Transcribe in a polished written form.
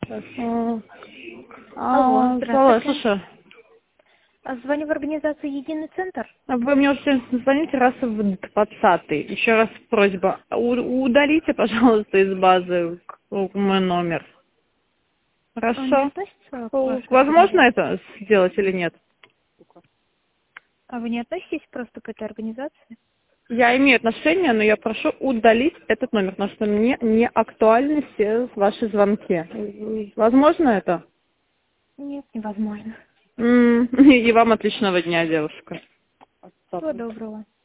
Алло, Здравствуйте. слушай, Звоню в организацию «Единый центр». вы мне уже звоните раз в 20-й. Еще раз просьба, удалите, пожалуйста, из базы мой номер. Он не Хорошо? относится к вашей Возможно организации? это сделать или нет? А вы не относитесь просто к этой организации? Я имею отношение, но я прошу удалить этот номер, потому что мне не актуальны все ваши звонки. Возможно это? Нет, невозможно. И вам отличного дня, девушка. Всего доброго.